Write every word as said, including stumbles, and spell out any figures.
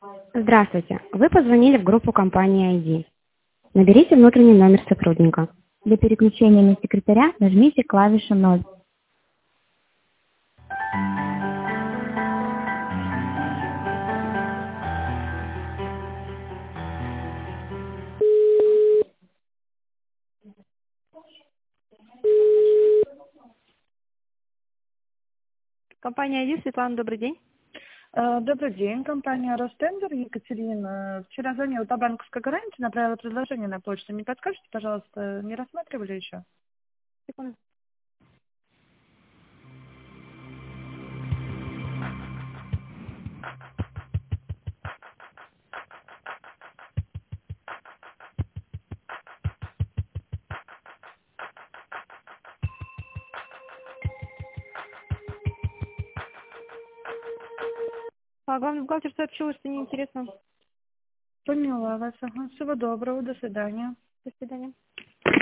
Здравствуйте. Вы позвонили в группу компании ай ди. Наберите внутренний номер сотрудника. Для переключения на секретаря нажмите клавишу ноль. Компания ай ди, Светлана, добрый день. Э, Добрый день, компания Ростендер, Екатерина. Вчера звонила по банковской гарантии, направила предложение на почту. Не подскажете, пожалуйста, не рассматривали еще? Секунду. А главный бухгалтер сообщил, что неинтересно. Поняла вас. Ага. Всего доброго, до свидания. До свидания.